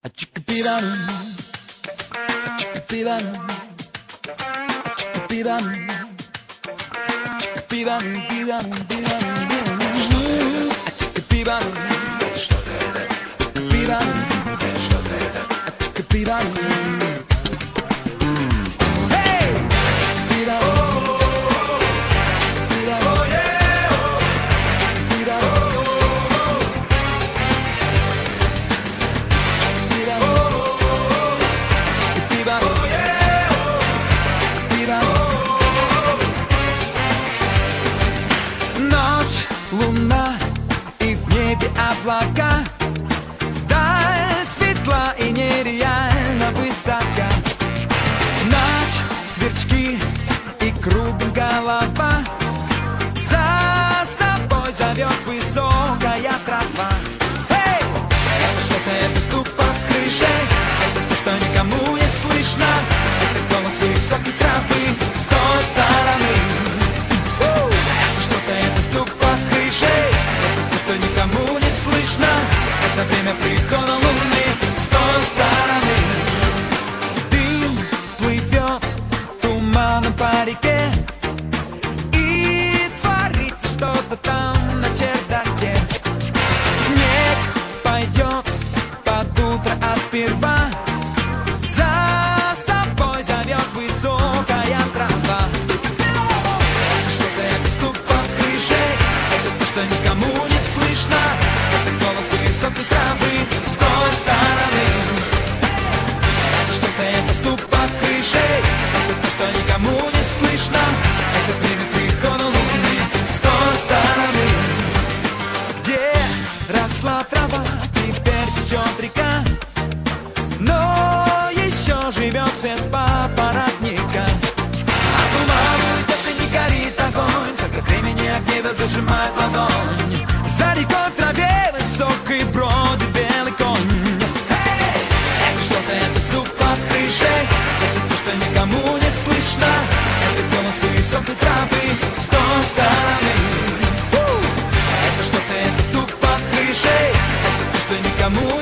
A chickapirano, a chickapirano, a chickapirano, a chickapirano, pirano, pirano, pirano, a chickapirano, pirano, a chickapirano, hey, pirano, pirano, oh yeah, pirano. Ночь, луна и в небе облака, даль светла и нереально высока. Ночь, сверчки и кругом голова, за собой зовет высокая трава. Эй! Это что-то, это стук под крышей, это то, что никому не слышно, это голос высокой травы с той стороны. Это что-то, это стук под крышей, это то, что никому не слышно, это время прихода луны с той стороны. Дым плывет туманом по реке, и творится что-то там на чердаке. Снег пойдет под утро, а сперва за собой зовет высокая трава. Что-то, это стук под крышей, это то, что никому не слышно, это голос высокой травы с той стороны. Это что-то, это стук под крышей, это то, что никому не слышно, это время прихода луны с той стороны. Где росла трава, теперь течет река, но еще живет свет папоротника. А туман уйдет и не горит огонь, когда времени огнева зажимает ладонь. За рекой в траве высокой бродит белый конь. Это что-то, это стук под крышей, это то, что никому не слышно, это голос высокой травы с той стороны. Это что-то, это стук под крышей, это то, что никому